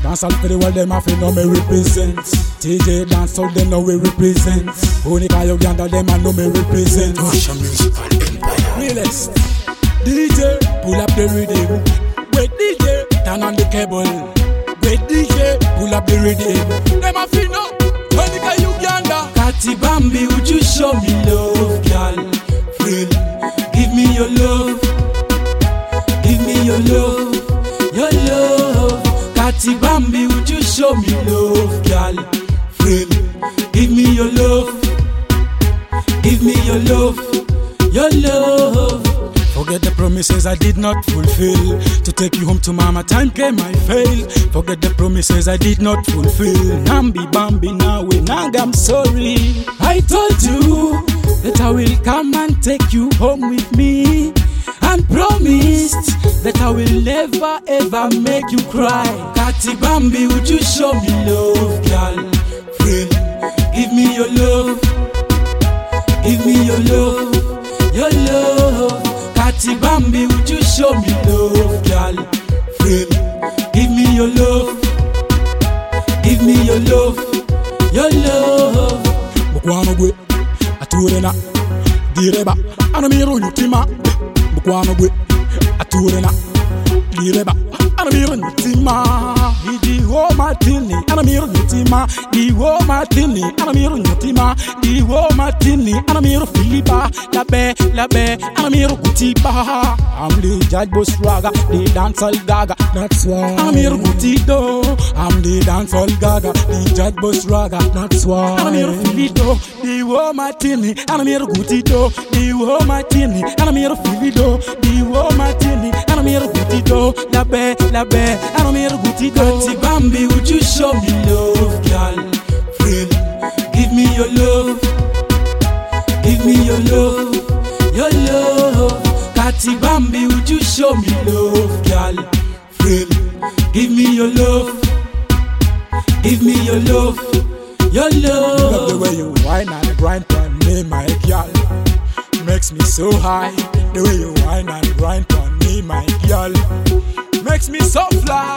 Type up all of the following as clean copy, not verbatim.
Dance all for the world, them have to know me represent. TJ dance all them know we represent. Monica Uganda, them I know me represent. Ocean Musical Empire. Realest DJ, pull up the rhythm. Wait DJ, turn on the cable. Wait DJ, pull up the rhythm. Them have to know Monica Uganda. Kati Bambi, would you show me love, girl? Frill, give me your love. Give me your love, your love. Kati Bambi, would you show me love, girl? Frill, give me your love. Give me your love, your love. Forget the promises I did not fulfill. To take you home to mama, time came I failed. Forget the promises I did not fulfill. Nambi Bambi now we nang, I'm sorry. I told you that I will come and take you home with me, and promised that I will never ever make you cry. Kati Bambi, would you show me love, girl? Frill, give me your love. Give me your love, your love. Kati Bambi, would you show me love, girl? Frill, give me your love. Give me your love, your love. Mukwano gwe aturena direba anamiru nyutima. Mukwano gwe aturena direba anamiru nyutima. Di wo matini anamiru nyutima. Di wo matini anamiru nyutima. Di wo matini anamiru Filipa. Labe anamiru Kutiba. I'm the Judge Boss Raga, the dancehall gaga. That's why anamiru Kutido. I'm the dancehall gaga, the Judge Boss Raga. That's why anamiru Filido. Di wo matini anamiru Kutido. Di wo matini anamiru Filido. Di wo matini anamiru Kutido. Labe anamiru Kutido. Kati Bambi, would you show me love, girl? Frill, give me your love. Give me your love, your love. Kati Bambi, would you show me love, girl? Frill, give me your love. Give me your love, your love. Love the way you whine and grind for me, my girl. Makes me so high. The way you whine and grind for me, my girl. Makes me so fly.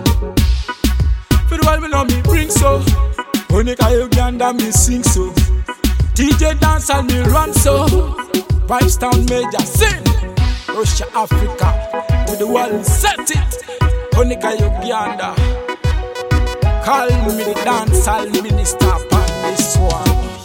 For the world, me know me bring so. Monica Uganda, me sing so. TJ dance and me run so. Vibes Town Major sing. Russia Africa to the world set it. Monica Uganda, call me the dancehall minister on this one.